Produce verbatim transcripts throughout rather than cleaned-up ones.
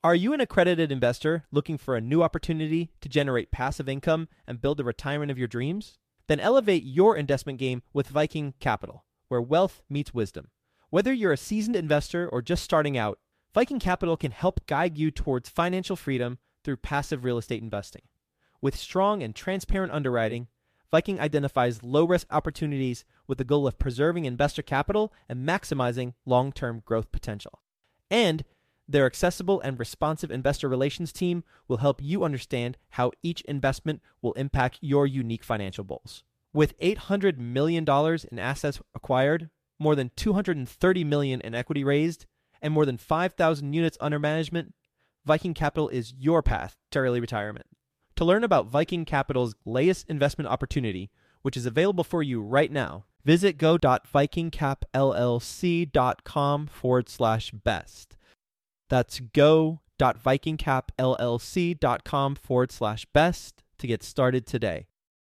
Are you an accredited investor looking for a new opportunity to generate passive income and build the retirement of your dreams? Then elevate your investment game with Viking Capital, where wealth meets wisdom. Whether you're a seasoned investor or just starting out, Viking Capital can help guide you towards financial freedom through passive real estate investing. With strong and transparent underwriting, Viking identifies low-risk opportunities with the goal of preserving investor capital and maximizing long-term growth potential. And their accessible and responsive investor relations team will help you understand how each investment will impact your unique financial goals. With eight hundred million dollars in assets acquired, more than two hundred thirty million dollars in equity raised, and more than five thousand units under management, Viking Capital is your path to early retirement. To learn about Viking Capital's latest investment opportunity, which is available for you right now, visit go.vikingcapllc.com forward slash best. That's go.vikingcapllc.com forward slash best to get started today.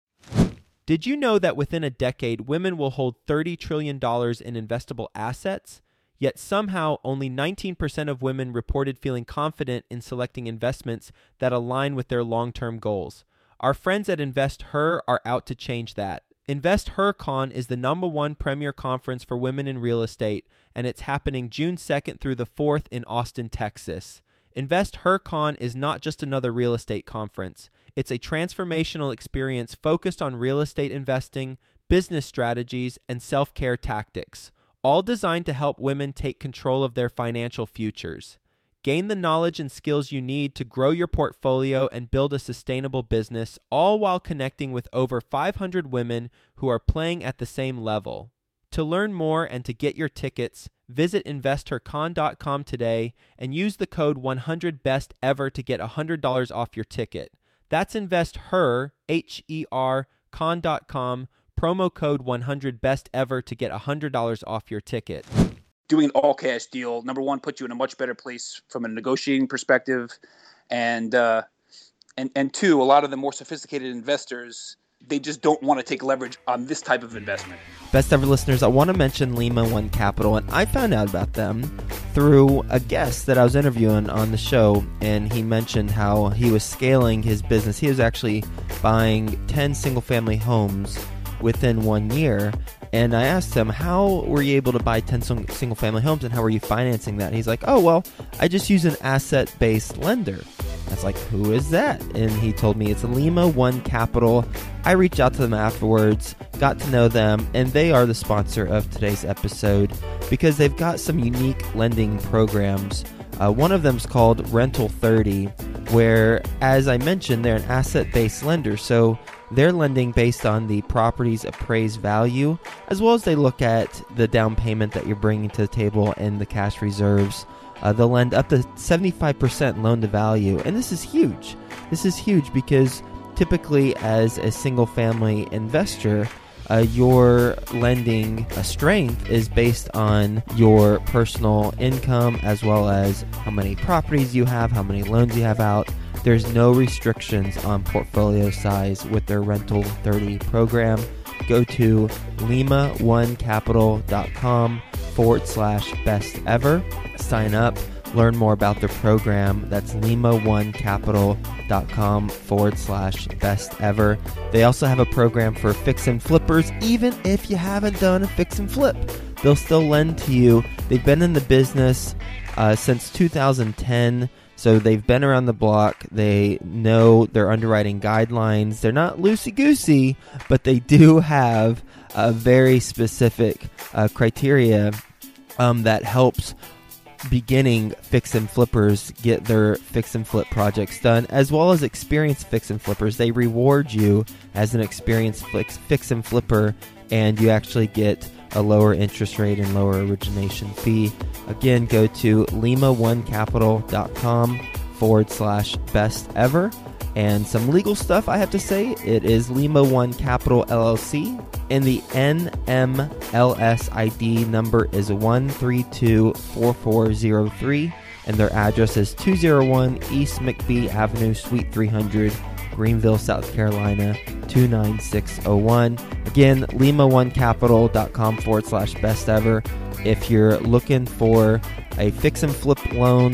Did you know that within a decade, women will hold thirty trillion dollars in investable assets? Yet somehow only nineteen percent of women reported feeling confident in selecting investments that align with their long-term goals. Our friends at InvestHer are out to change that. InvestHerCon is the number one premier conference for women in real estate, and it's happening June second through the fourth in Austin, Texas. InvestHerCon is not just another real estate conference. It's a transformational experience focused on real estate investing, business strategies, and self-care tactics, all designed to help women take control of their financial futures. Gain the knowledge and skills you need to grow your portfolio and build a sustainable business, all while connecting with over five hundred women who are playing at the same level. To learn more and to get your tickets, visit investor con dot com today and use the code one hundred best ever to get one hundred dollars off your ticket. That's InvestHer, H E R, con dot com, promo code one hundred best ever to get one hundred dollars off your ticket. Doing an all-cash deal, number one, puts you in a much better place from a negotiating perspective. And, uh, and, and two, a lot of the more sophisticated investors, they just don't want to take leverage on this type of investment. Best ever listeners, I want to mention Lima One Capital, and I found out about them through a guest that I was interviewing on the show, and he mentioned how he was scaling his business. He was actually buying ten single-family homes within one year, and I asked him, how were you able to buy ten single family homes and how were you financing that? And he's like, oh, well, I just use an asset-based lender. I was like, who is that? And he told me it's Lima One Capital. I reached out to them afterwards, got to know them, and they are the sponsor of today's episode because they've got some unique lending programs. Uh, one of them is called Rental thirty, where, as I mentioned, they're an asset-based lender. So they're lending based on the property's appraised value, as well as they look at the down payment that you're bringing to the table and the cash reserves. Uh, they'll lend up to seventy-five percent loan to value. And this is huge. This is huge because typically as a single family investor, uh, your lending uh, strength is based on your personal income as well as how many properties you have, how many loans you have out. There's no restrictions on portfolio size with their Rental thirty program. Go to lima one capital dot com forward slash best ever. Sign up, learn more about their program. That's lima one capital dot com forward slash best ever. They also have a program for fix and flippers. Even if you haven't done a fix and flip, they'll still lend to you. They've been in the business uh, since two thousand ten. So they've been around the block. They know their underwriting guidelines. They're not loosey-goosey, but they do have a very specific uh, criteria um, that helps beginning fix and flippers get their fix and flip projects done, as well as experienced fix and flippers. They reward you as an experienced fix, fix and flipper, and you actually get a lower interest rate and lower origination fee. Again, go to lima one capital dot com forward slash best ever. And some legal stuff I have to say, it is Lima One Capital L L C, and the N M L S I D number is one three two four four zero three, and their address is two oh one East McBee Avenue, Suite three hundred, Greenville, South Carolina, two nine six oh one. Again, lima one capital dot com forward slash best ever. If you're looking for a fix and flip loan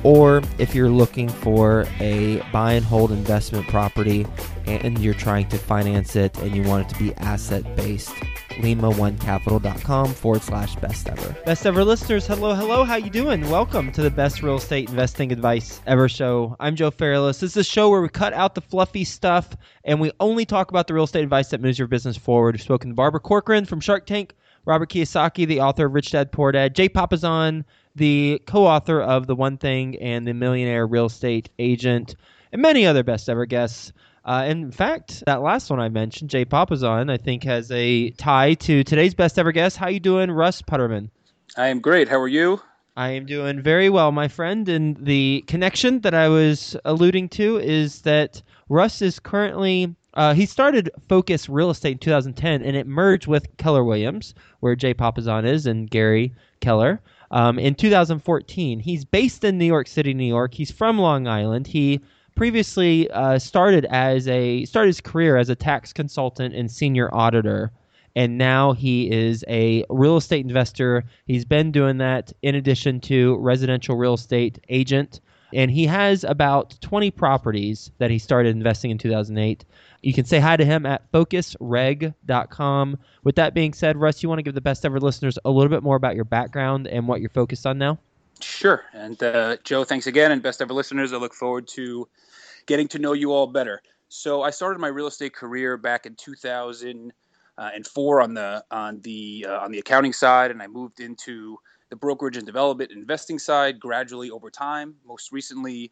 or if you're looking for a buy and hold investment property and you're trying to finance it and you want it to be asset-based, lima one capital dot com forward slash best ever. Best ever listeners, hello, hello. How you doing? Welcome to the Best Real Estate Investing Advice Ever show. I'm Joe Fairless. This is a show where we cut out the fluffy stuff and we only talk about the real estate advice that moves your business forward. We've spoken to Barbara Corcoran from Shark Tank, Robert Kiyosaki, the author of Rich Dad Poor Dad, Jay Papasan, the co-author of The One Thing and the Millionaire Real Estate Agent, and many other best ever guests. Uh, in fact, that last one I mentioned, Jay Papasan, I think has a tie to today's best ever guest. How you doing, Russ Putterman? I am great. How are you? I am doing very well, my friend. And the connection that I was alluding to is that Russ is currently, uh, he started Focus Real Estate in two thousand ten, and it merged with Keller Williams, where Jay Papasan is, and Gary Keller. Um, in two thousand fourteen, he's based in New York City, New York. He's from Long Island. He previously uh, started as a started his career as a tax consultant and senior auditor, and now he is a real estate investor. He's been doing that in addition to residential real estate agent, and he has about twenty properties that he started investing in two thousand eight. You can say hi to him at focus reg dot com. With that being said, Russ, you want to give the best ever listeners a little bit more about your background and what you're focused on now? Sure. And uh, Joe, thanks again. And best ever listeners, I look forward to getting to know you all better. So I started my real estate career back in two thousand four on the on the uh, on the accounting side, and I moved into the brokerage and development investing side gradually over time. Most recently,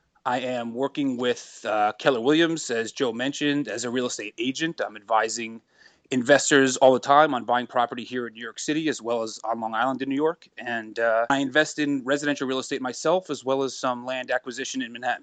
I am working with uh, Keller Williams, as Joe mentioned, as a real estate agent. I'm advising investors all the time on buying property here in New York City as well as on Long Island in New York. And uh, I invest in residential real estate myself as well as some land acquisition in Manhattan.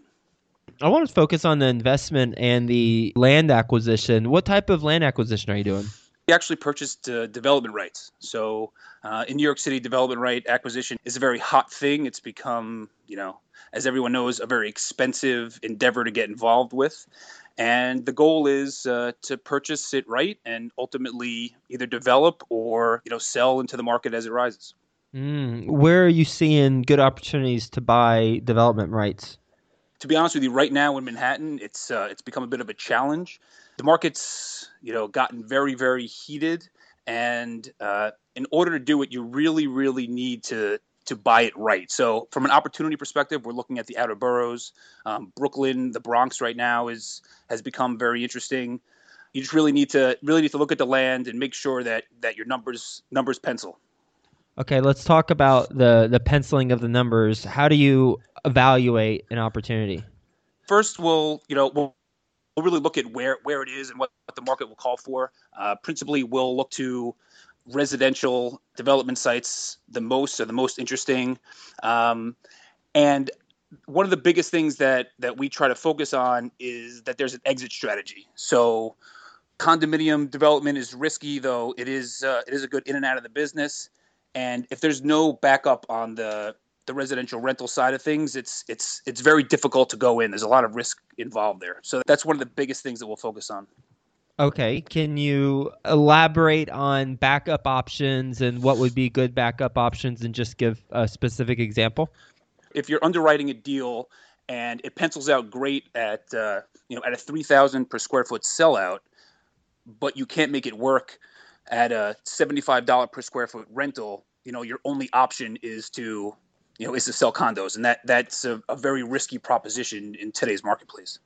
I want to focus on the investment and the land acquisition. What type of land acquisition are you doing? We actually purchased uh, development rights. So uh, in New York City, development right acquisition is a very hot thing. It's become, you know, as everyone knows, a very expensive endeavor to get involved with. And the goal is uh, to purchase it right and ultimately either develop or, you know, sell into the market as it rises. Mm, where are you seeing good opportunities to buy development rights? To be honest with you, right now in Manhattan, it's uh, it's become a bit of a challenge. The market's, you know, gotten very, very heated. And uh, in order to do it, you really, really need to to buy it right. So from an opportunity perspective, we're looking at the outer boroughs. Um, Brooklyn, the Bronx right now is has become very interesting. You just really need to really need to look at the land and make sure that that your numbers numbers pencil. Okay, let's talk about the the penciling of the numbers. How do you evaluate an opportunity? First, we'll you know we'll, we'll really look at where where it is and what, what the market will call for. Uh, principally, we'll look to residential development sites the most or the most interesting. Um, and one of the biggest things that that we try to focus on is that there's an exit strategy. So condominium development is risky, though it is uh, it is a good in and out of the business. And if there's no backup on the the residential rental side of things, it's it's it's very difficult to go in. There's a lot of risk involved there. So that's one of the biggest things that we'll focus on. Okay. Can you elaborate on backup options and what would be good backup options and just give a specific example? If you're underwriting a deal and it pencils out great at uh, you know at a three thousand per square foot sellout, but you can't make it work at a seventy-five dollars per square foot rental, you know, your only option is to, you know, is to sell condos. And that that's a, a very risky proposition in today's marketplace.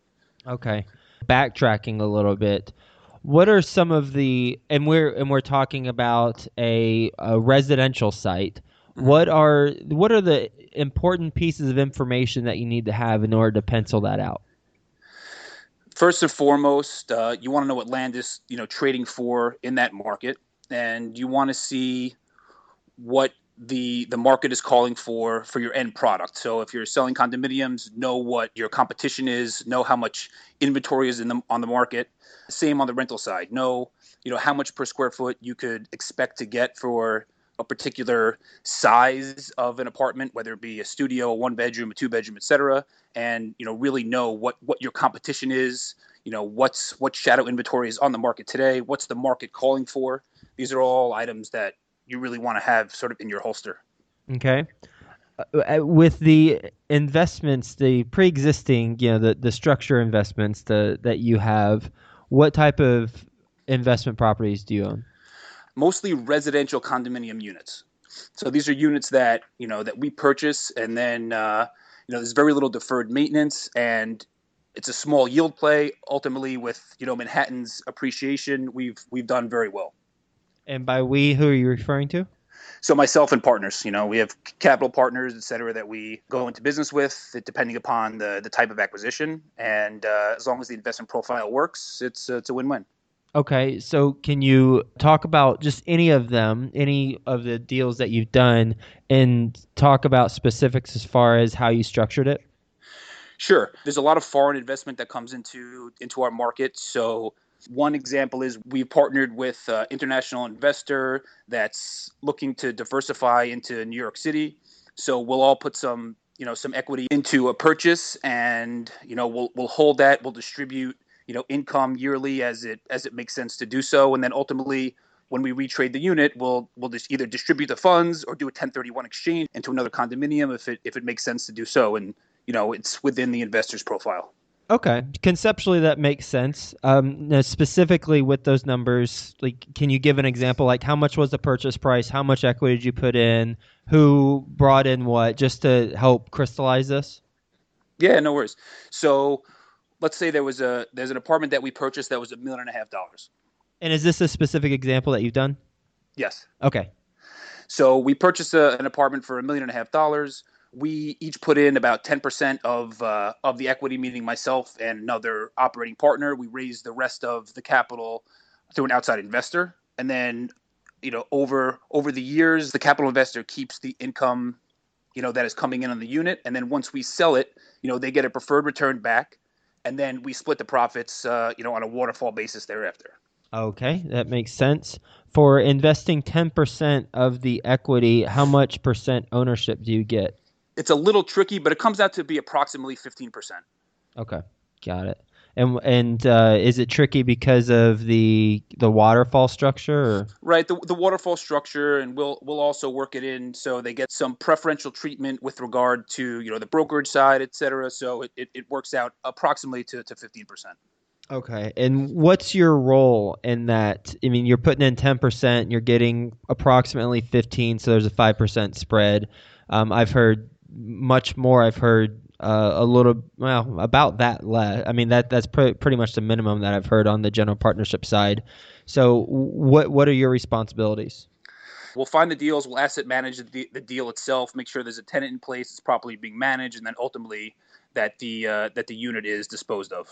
Okay. Backtracking a little bit. What are some of the, and we're, and we're talking about a, a residential site. What are, what are the important pieces of information that you need to have in order to pencil that out? First and foremost, uh, you want to know what land is, you know, trading for in that market, and you want to see what the the market is calling for for your end product. So if you're selling condominiums, know what your competition is, know how much inventory is in the, on the market. Same on the rental side. Know, you know, how much per square foot you could expect to get for a particular size of an apartment, whether it be a studio, a one bedroom, a two bedroom, et cetera. And, you know, really know what, what your competition is, you know, what's, what shadow inventory is on the market today, what's the market calling for. These are all items that you really want to have sort of in your holster. Okay. uh, with the investments, the pre-existing, you know, the the structure investments the, that you have, what type of investment properties do you own? Mostly residential condominium units. So these are units that, you know, that we purchase, and then, uh, you know, there's very little deferred maintenance, and it's a small yield play. Ultimately, with, you know, Manhattan's appreciation, we've we've done very well. And by we, who are you referring to? So myself and partners, you know, we have capital partners, et cetera, that we go into business with, depending upon the the type of acquisition. And uh, as long as the investment profile works, it's uh, it's a win-win. Okay, so can you talk about just any of them, any of the deals that you've done, and talk about specifics as far as how you structured it? Sure. There's a lot of foreign investment that comes into into our market. So one example is we've partnered with an international investor that's looking to diversify into New York City. So we'll all put some, you know, some equity into a purchase, and, you know, we'll we'll hold that. We'll distribute, you know, income yearly as it as it makes sense to do so, and then ultimately, when we retrade the unit, we'll we'll just either distribute the funds or do a ten thirty-one exchange into another condominium if it if it makes sense to do so, and, you know, it's within the investor's profile. Okay, conceptually that makes sense. Um, now specifically with those numbers, like, can you give an example? Like, how much was the purchase price? How much equity did you put in? Who brought in what? Just to help crystallize this. Yeah, no worries. So let's say there was a there's an apartment that we purchased that was a million and a half dollars. And is this a specific example that you've done? Yes. Okay. So we purchased a, an apartment for a million and a half dollars. We each put in about ten percent of uh, of the equity, meaning myself and another operating partner. We raised the rest of the capital through an outside investor, and then, you know, over over the years, the capital investor keeps the income, you know, that is coming in on the unit, and then once we sell it, you know, they get a preferred return back, and then we split the profits, uh, you know, on a waterfall basis thereafter. Okay, that makes sense. For investing ten percent of the equity, how much percent ownership do you get? It's a little tricky, but it comes out to be approximately fifteen percent. Okay, got it. And and uh, is it tricky because of the the waterfall structure? Or? Right, the the waterfall structure, and we'll we'll also work it in so they get some preferential treatment with regard to, you know, the brokerage side, et cetera. So it, it, it works out approximately to, to fifteen percent. Okay, and what's your role in that? I mean, you're putting in ten percent, you're getting approximately fifteen, so there's a five percent spread. Um, I've heard much more. I've heard uh, a little, well, about that less. I mean, that that's pr- pretty much the minimum that I've heard on the general partnership side. So, what what are your responsibilities? We'll find the deals, we'll asset manage the, the deal itself, make sure there's a tenant in place, it's properly being managed, and then ultimately that the uh, that the unit is disposed of.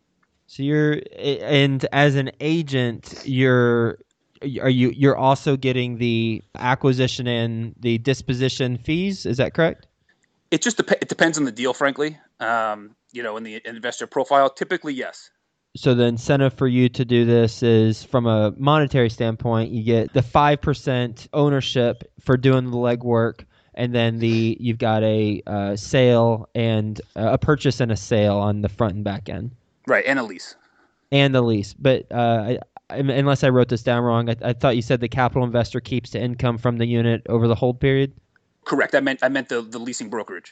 So you're, and as an agent, you're, are you, you're also getting the acquisition and the disposition fees. Is that correct? It just dep- it depends on the deal, frankly. Um, you know, in the investor profile, typically yes. So the incentive for you to do this is, from a monetary standpoint, you get the five percent ownership for doing the legwork, and then the you've got a uh, sale and uh, a purchase and a sale on the front and back end. Right, and a lease. And the lease. But uh, I, unless I wrote this down wrong, I, I thought you said the capital investor keeps the income from the unit over the hold period? Correct. I meant I meant the, the leasing brokerage.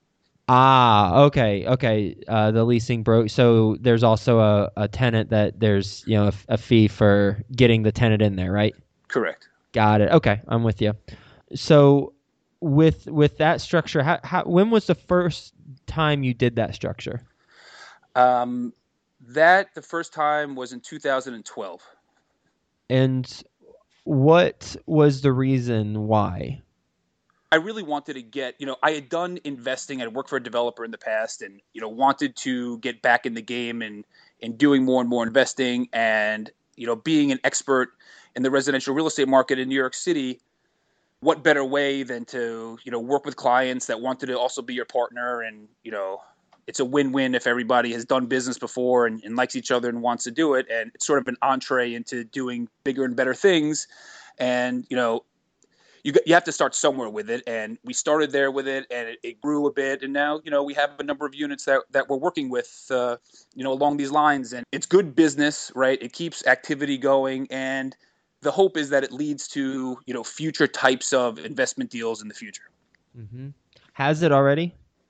Ah, okay, okay. Uh, the leasing broke. So there's also a, a tenant that there's, you know, a, a fee for getting the tenant in there, right? Correct. Got it. Okay, I'm with you. So with with that structure, how, how when was the first time you did that structure? Um, that the first time was in two thousand twelve. And what was the reason why? I really wanted to get, you know, I had done investing. I'd worked for a developer in the past, and, you know, wanted to get back in the game and, and doing more and more investing. And, you know, being an expert in the residential real estate market in New York City, what better way than to, you know, work with clients that wanted to also be your partner. And, you know, it's a win-win if everybody has done business before and, and likes each other and wants to do it. And it's sort of an entree into doing bigger and better things. And, you know, you you have to start somewhere with it, and we started there with it, and it, it grew a bit, and now, you know, we have a number of units that, that we're working with, uh, you know, along these lines, and it's good business, right? It keeps activity going, and the hope is that it leads to, you know, future types of investment deals in the future. Mm-hmm. Has it already?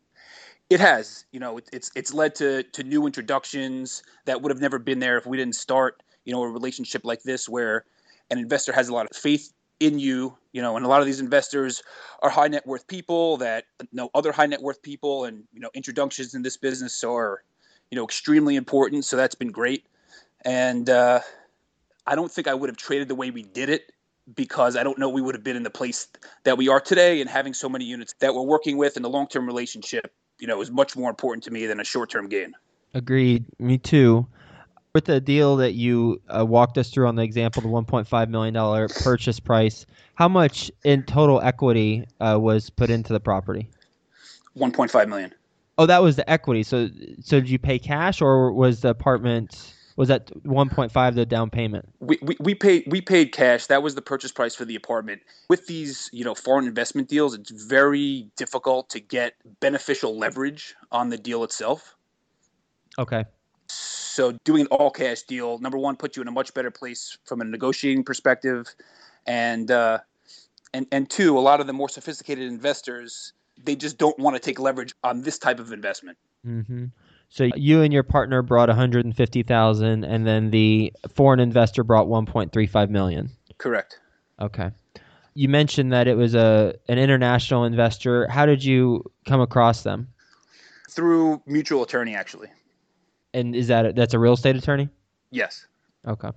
It has. You know, it, it's it's led to to new introductions that would have never been there if we didn't start, you know, a relationship like this where an investor has a lot of faith in you, you know, and a lot of these investors are high net worth people that know other high net worth people, and you know, introductions in this business are, you know, extremely important. So that's been great, and uh, I don't think I would have traded the way we did it because I don't know we would have been in the place that we are today, and having so many units that we're working with in the long term relationship, you know, is much more important to me than a short term gain. Agreed. Me too. With the deal that you uh, walked us through on the example, the one point five million dollars purchase price, how much in total equity uh, was put into the property? one point five million dollars. Oh, that was the equity. So, so did you pay cash, or was the apartment, was that one point five the down payment? We, we we paid we paid cash. That was the purchase price for the apartment. With these, you know, foreign investment deals, it's very difficult to get beneficial leverage on the deal itself. Okay. So doing an all cash deal, number one, puts you in a much better place from a negotiating perspective, and uh, and and two, a lot of the more sophisticated investors, they just don't want to take leverage on this type of investment. Mm-hmm. So you and your partner brought one hundred fifty thousand dollars, and then the foreign investor brought one point three five million dollars. Correct. Okay. You mentioned that it was a an international investor. How did you come across them? Through mutual attorney, actually. And is that a, that's a real estate attorney? Yes. Okay.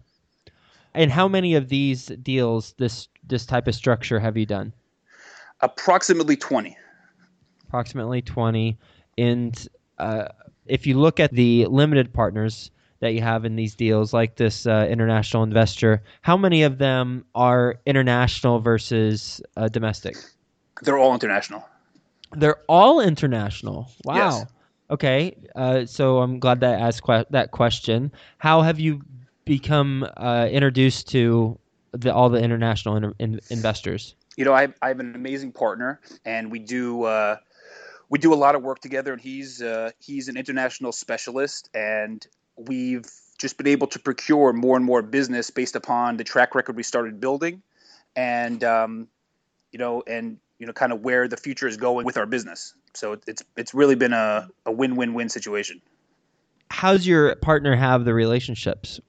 And how many of these deals, this this type of structure, have you done? Approximately twenty. Approximately twenty. And uh, if you look at the limited partners that you have in these deals, like this uh, international investor, how many of them are international versus uh, domestic? They're all international. They're all international. Wow. Yes. Okay. Uh, so I'm glad that I asked que- that question. How have you become uh, introduced to the, all the international in- in- investors? You know, I have, I have an amazing partner, and we do uh, we do a lot of work together. And he's uh, he's an international specialist, and we've just been able to procure more and more business based upon the track record we started building, and um, you know, and you know, kind of where the future is going with our business. So it's it's really been a, a win-win-win situation. How's your partner have the relationships?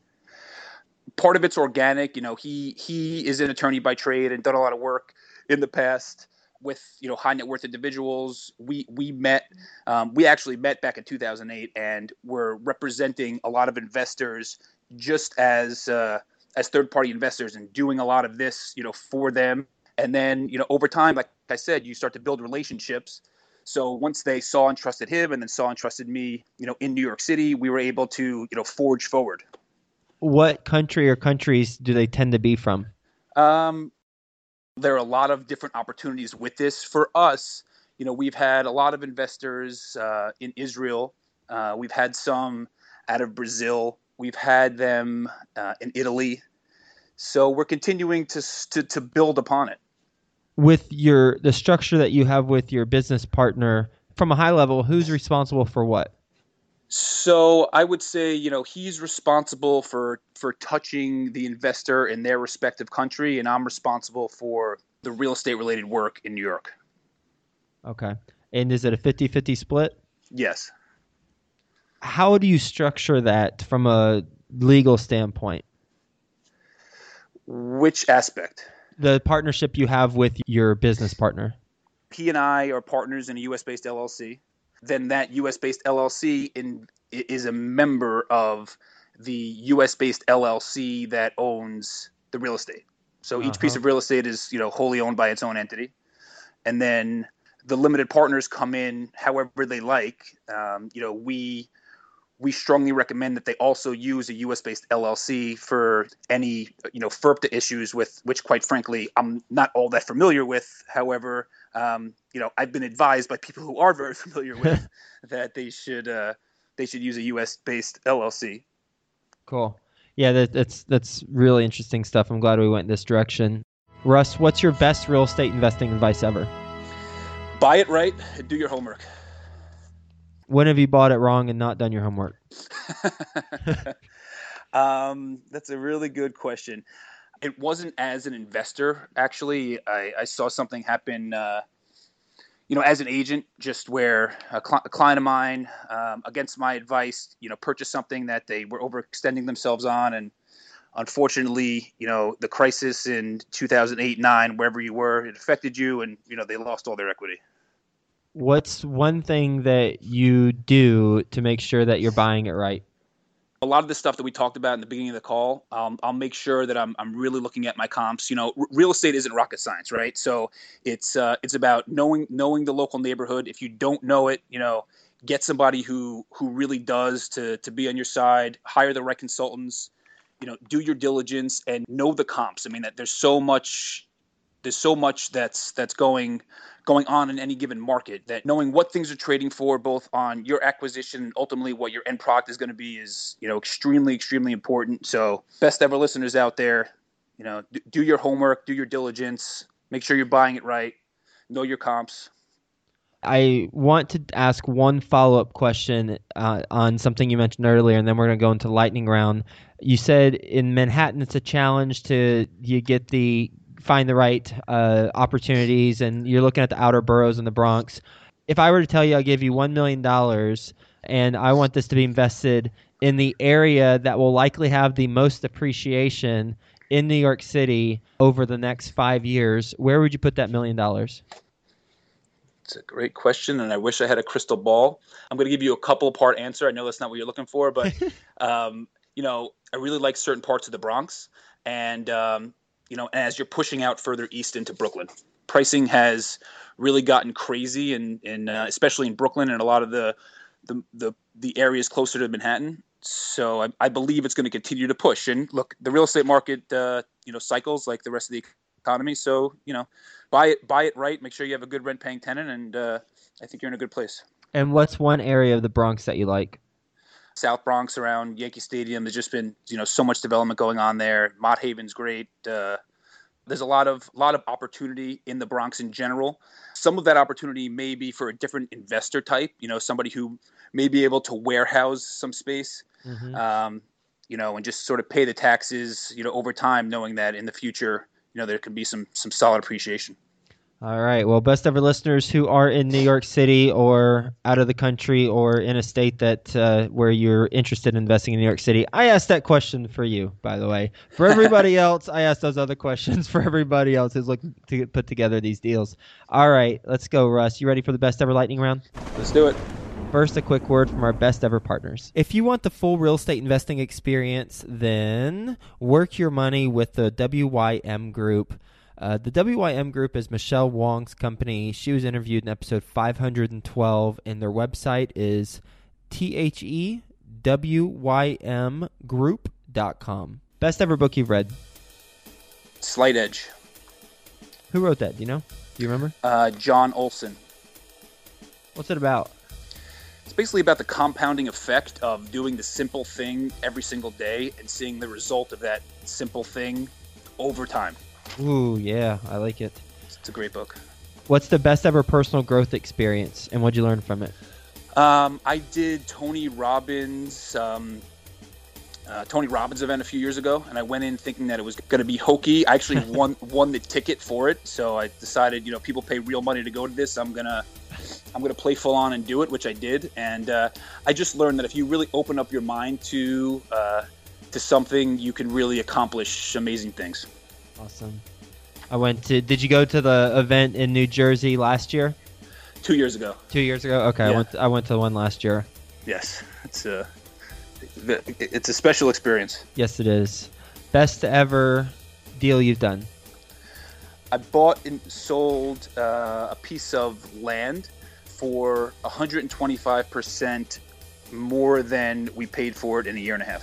Part of it's organic. You know, he he is an attorney by trade and done a lot of work in the past with, you know, high net worth individuals. We we met. Um, we actually met back in two thousand eight, and we're representing a lot of investors just as uh, as third party investors and doing a lot of this, you know, for them. And then, you know, over time, like I said, you start to build relationships. So once they saw and trusted him, and then saw and trusted me, you know, in New York City, we were able to, you know, forge forward. What country or countries do they tend to be from? Um, there are a lot of different opportunities with this. For us, you know, we've had a lot of investors uh, in Israel. Uh, we've had some out of Brazil. We've had them uh, in Italy. So we're continuing to, to to build upon it. With your the structure that you have with your business partner, from a high level, who's responsible for what? So I would say, you know, he's responsible for for touching the investor in their respective country, and I'm responsible for the real estate related work in New York. Okay. And is it a fifty-fifty split? Yes. How do you structure that from a legal standpoint? Which aspect? The partnership you have with your business partner. He and I are partners in a U S based L L C. Then that U S based L L C in, is a member of the U S based L L C that owns the real estate. So each Uh-huh. piece of real estate is, you know, wholly owned by its own entity. And then the limited partners come in however they like. Um, you know, we we strongly recommend that they also use a U S based L L C for any, you know, FIRPTA issues with which, quite frankly, I'm not all that familiar with. However, um, you know, I've been advised by people who are very familiar with that they should uh, they should use a U S based L L C. Cool. Yeah, that, that's that's really interesting stuff. I'm glad we went in this direction. Russ, what's your best real estate investing advice ever? Buy it right and do your homework. When have you bought it wrong and not done your homework? um, that's a really good question. It wasn't as an investor, actually. I, I saw something happen, uh, you know, as an agent, just where a, cl- a client of mine, um, against my advice, you know, purchased something that they were overextending themselves on. And unfortunately, you know, the crisis in two thousand eight, nine, wherever you were, it affected you, and, you know, they lost all their equity. What's one thing that you do to make sure that you're buying it right? A lot of the stuff that we talked about in the beginning of the call, um, I'll make sure that I'm I'm really looking at my comps. You know, r- real estate isn't rocket science, right? So it's uh, it's about knowing knowing the local neighborhood. If you don't know it, you know, get somebody who who really does to to be on your side. Hire the right consultants. You know, do your diligence and know the comps. I mean, that there's so much there's so much that's that's going going on in any given market, that knowing what things are trading for, both on your acquisition and ultimately what your end product is going to be, is, you know, extremely, extremely important. So best ever listeners out there, you know, do, do your homework, do your diligence, make sure you're buying it right, know your comps. I want to ask one follow-up question uh, on something you mentioned earlier, and then we're going to go into lightning round. You said in Manhattan it's a challenge to you get the find the right uh, opportunities, and you're looking at the outer boroughs in the Bronx. If I were to tell you I'll give you one million dollars and I want this to be invested in the area that will likely have the most appreciation in New York City over the next five years, where would you put that million dollars? It's a great question, and I wish I had a crystal ball. I'm going to give you a couple part answer. I know that's not what you're looking for, but um, you know, I really like certain parts of the Bronx, and um, you know, as you're pushing out further east into Brooklyn, pricing has really gotten crazy, and in, in, uh, especially in Brooklyn and a lot of the the the, the areas closer to Manhattan. So I, I believe it's going to continue to push. And look, the real estate market, uh, you know, cycles like the rest of the economy. So, you know, buy it, buy it right. Make sure you have a good rent-paying tenant, and uh, I think you're in a good place. And what's one area of the Bronx that you like? South Bronx around Yankee Stadium. There's just been, you know, so much development going on there. Mott Haven's great. Uh, there's a lot of lot of opportunity in the Bronx in general. Some of that opportunity may be for a different investor type, you know, somebody who may be able to warehouse some space, mm-hmm. um, you know, and just sort of pay the taxes, you know, over time, knowing that in the future, you know, there could be some some solid appreciation. All right. Well, best ever listeners who are in New York City or out of the country or in a state that uh, where you're interested in investing in New York City, I asked that question for you, by the way. For everybody else, I asked those other questions for everybody else who's looking to put together these deals. All right. Let's go, Russ. You ready for the best ever lightning round? Let's do it. First, a quick word from our best ever partners. If you want the full real estate investing experience, then work your money with the W Y M Group. Uh, the W Y M Group is Michelle Wong's company. She was interviewed in episode five hundred twelve, and their website is T H E W Y M group dot com. Best ever book you've read? Slight Edge. Who wrote that? Do you know? Do you remember? Uh, John Olson. What's it about? It's basically about the compounding effect of doing the simple thing every single day and seeing the result of that simple thing over time. Ooh, yeah, I like it. It's a great book. What's the best ever personal growth experience, and what'd you learn from it? Um, I did Tony Robbins, um, uh, Tony Robbins event a few years ago, and I went in thinking that it was going to be hokey. I actually won won the ticket for it, so I decided, you know, people pay real money to go to this. I'm gonna I'm gonna play full on and do it, which I did, and uh, I just learned that if you really open up your mind to uh, to something, you can really accomplish amazing things. Awesome. I went to. Did you go to the event in New Jersey last year? Two years ago. Two years ago. Okay, yeah. I went. To, I went to the one last year. Yes, it's a it's a special experience. Yes, it is. Best ever deal you've done? I bought and sold uh, a piece of land for one hundred twenty-five percent more than we paid for it in a year and a half.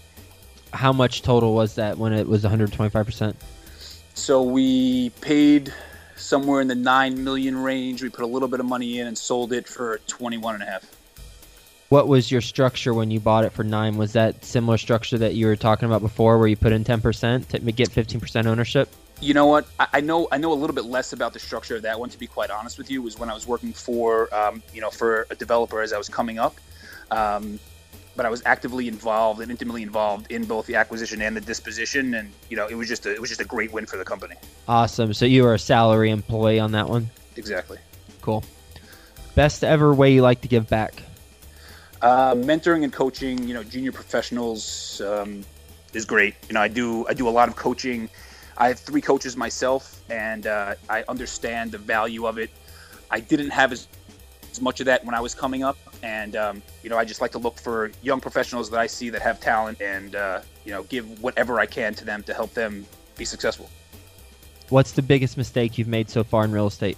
How much total was that when it was one hundred twenty-five percent? So we paid somewhere in the nine million range. We put a little bit of money in and sold it for twenty-one and a half. What was your structure when you bought it for nine? Was that similar structure that you were talking about before, where you put in ten percent to get fifteen percent ownership? You know what? I, I know I know a little bit less about the structure of that one, to be quite honest with you. Was when I was working for um, you know for a developer as I was coming up. Um, but I was actively involved and intimately involved in both the acquisition and the disposition, and you know it was just a, it was just a great win for the company. Awesome. So you were a salary employee on that one? Exactly. Cool. Best ever way you like to give back? Uh, mentoring and coaching, you know, junior professionals um, is great. You know, I do I do a lot of coaching. I have three coaches myself, and uh, I understand the value of it. I didn't have as, as much of that when I was coming up, and um, you know, I just like to look for young professionals that I see that have talent, and uh, you know, give whatever I can to them to help them be successful. What's the biggest mistake you've made so far in real estate?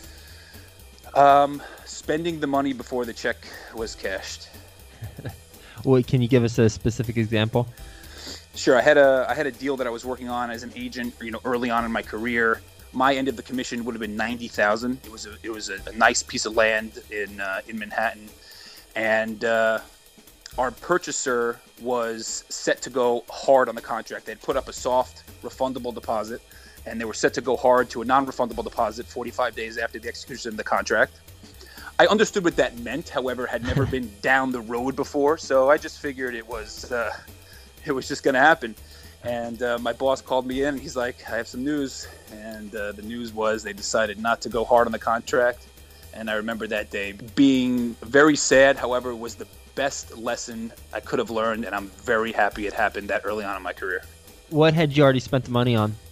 Um, spending the money before the check was cashed. Well, can you give us a specific example? Sure. I had a I had a deal that I was working on as an agent, you know, early on in my career. My end of the commission would have been ninety thousand. It was a it was a, a nice piece of land in uh, in Manhattan, and uh, our purchaser was set to go hard on the contract. They'd put up a soft refundable deposit, and they were set to go hard to a non-refundable deposit forty-five days after the execution of the contract. I understood what that meant, however, had never been down the road before, so I just figured it was uh, it was just going to happen. And uh, my boss called me in, and he's like, I have some news. And uh, the news was they decided not to go hard on the contract. And I remember that day being very sad. However, it was the best lesson I could have learned, and I'm very happy it happened that early on in my career. What had you already spent the money on?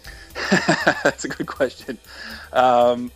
That's a good question. Um,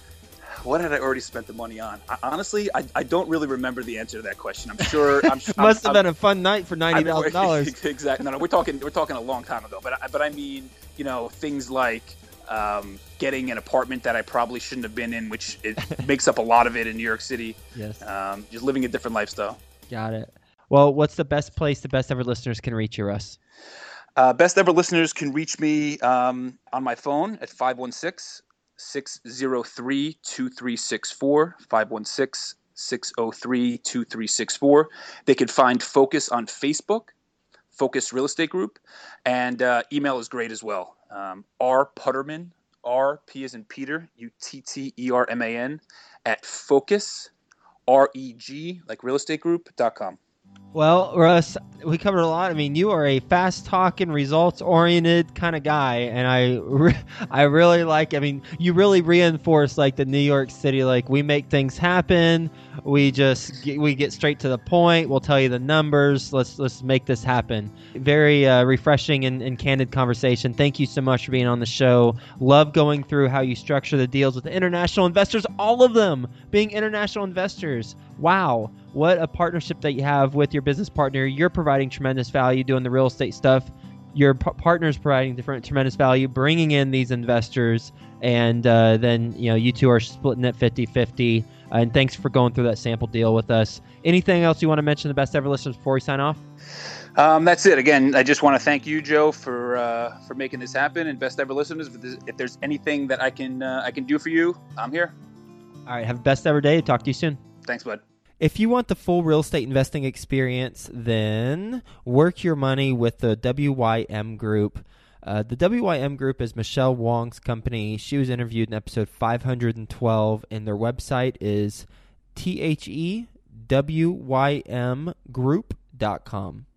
what had I already spent the money on? I, honestly, I, I don't really remember the answer to that question. I'm sure. I'm, Must I'm, have I'm, been a fun night for ninety thousand dollars. Exactly. No, no, we're talking we're talking a long time ago. But I, but I mean, you know, things like um, getting an apartment that I probably shouldn't have been in, which it makes up a lot of it in New York City. Yes. Um, just living a different lifestyle. Got it. Well, what's the best place the best ever listeners can reach you, Russ? Uh, best ever listeners can reach me um, on my phone at five one six, six zero three, two three six four, five one six, six zero three, two three six four. They can find Focus on Facebook, Focus Real Estate Group, and uh, email is great as well. Um, R Putterman, R P as in Peter, U T T E R M A N, at Focus, R E G, like real estate group dot com. Well, Russ, we covered a lot. I mean, you are a fast-talking, results-oriented kind of guy, and I, re- I really like. I mean, you really reinforce like the New York City. Like, we make things happen. We just get, we get straight to the point. We'll tell you the numbers. Let's let's make this happen. Very uh, refreshing and, and candid conversation. Thank you so much for being on the show. Love going through how you structure the deals with the international investors. All of them being international investors. Wow. What a partnership that you have with your business partner. You're providing tremendous value doing the real estate stuff. Your p- partner's providing different tremendous value, bringing in these investors, and uh, then you know you two are splitting it fifty-fifty. Uh, and thanks for going through that sample deal with us. Anything else you want to mention to the best ever listeners before we sign off? Um, that's it. Again, I just want to thank you, Joe, for uh, for making this happen. And best ever listeners, if there's, if there's anything that I can uh, I can do for you, I'm here. All right. Have a best ever day. Talk to you soon. Thanks, bud. If you want the full real estate investing experience, then work your money with the W Y M Group. Uh, the W Y M Group is Michelle Wong's company. She was interviewed in episode five hundred twelve, and their website is T H E W Y M group dot com.